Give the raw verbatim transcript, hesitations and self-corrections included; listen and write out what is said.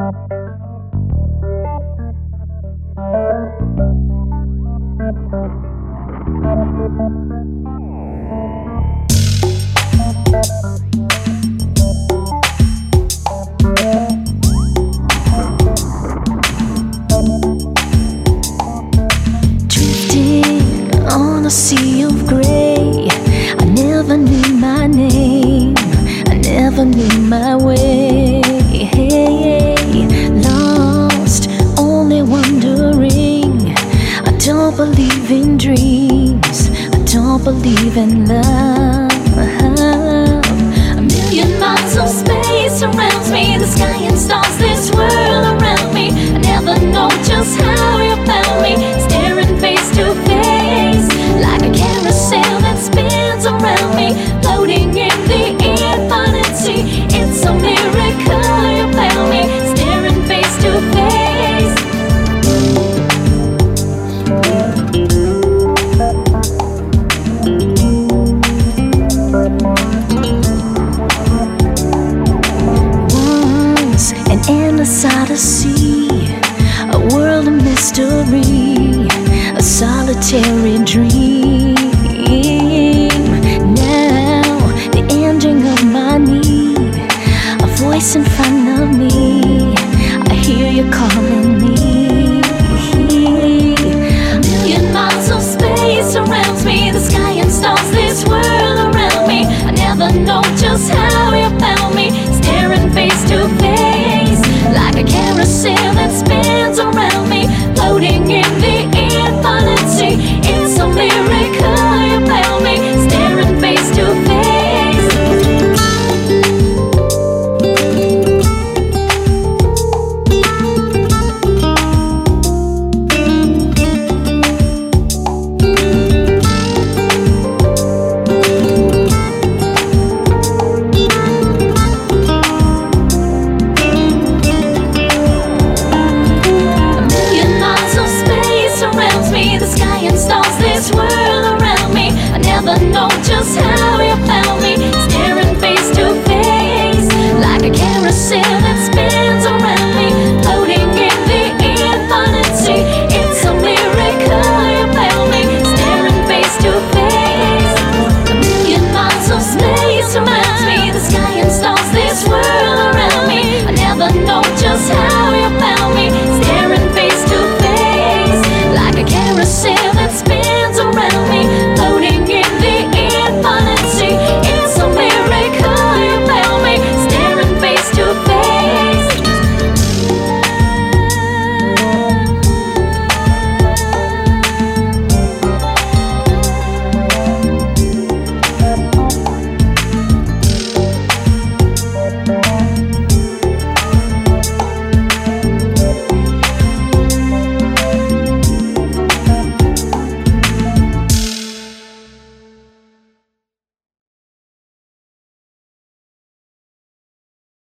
Drifting on a sea of gray, I never knew my name, I never knew my way. Lost, only wondering. I don't believe in dreams, I don't believe in love. A million miles of space surrounds me, the sky and stars, this world around me. I never know just how you found me, staring face to face, like a carousel that spins around me, floating in the infinity. It's a miracle you found me, staring face to face. Once an endless odyssey, a world of mystery, a solitary dream. Now the ending of my need, a voice in front of me, I hear you calling me. A million miles of space surrounds me, the sky and stars, this world around me. I never know just how you found me, staring face to face, like a carousel that spins around me, floating in the infinity. It's a miracle you found me, staring face to face. Know just how you found me, staring face to face, like a carousel that spins around me, floating in the infinity. It's a miracle you found me, staring face to face. A million miles of space surrounds me, the sky and stars, this world around me. I never know just how